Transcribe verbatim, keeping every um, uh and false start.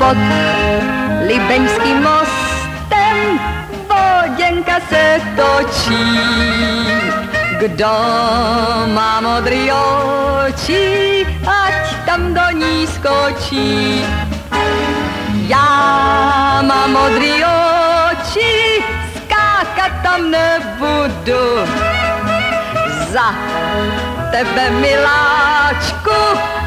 pod Libeňským mostem voděnka se točí. Kdo má modrý oči, ať tam do ní skočí. Já mám modrý oči, skákat tam nebudu. Za tebe, miláčku,